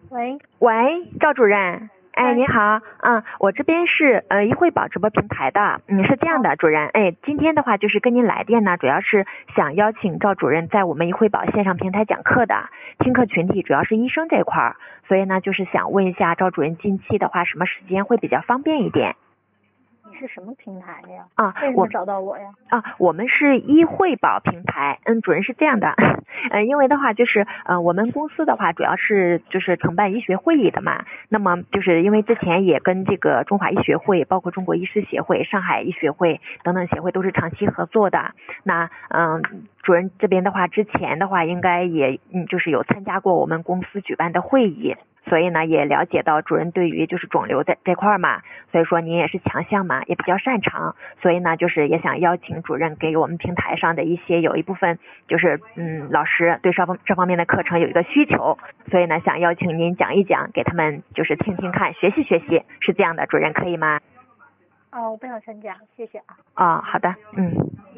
喂， 喂，赵主任，哎， 哎您好，我这边是一惠宝直播平台的，是这样的，主任，今天的话就是跟您来电呢，主要是想邀请赵主任在我们一惠宝线上平台讲课的，听课群体主要是医生这块儿，所以呢就是想问一下赵主任近期的话什么时间会比较方便一点？ 你是什么平台的呀？ 啊， 为什么找到我呀？ 我们是医惠宝平台，主任是这样的，因为的话就是我们公司的话主要是就是承办医学会议的嘛，那么就是因为之前也跟这个中华医学会、包括中国医师协会、上海医学会等等协会都是长期合作的，那主任这边的话之前的话应该也就是有参加过我们公司举办的会议。所以呢，也了解到主任对于就是肿瘤这块嘛，所以说您也是强项嘛，也比较擅长，所以呢，就是也想邀请主任给我们平台上的有一部分就是老师对这方面的课程有一个需求，所以呢，想邀请您讲一讲，给他们就是听听看，学习学习，是这样的，主任可以吗？ 哦，我不想参加，谢谢啊。 好的，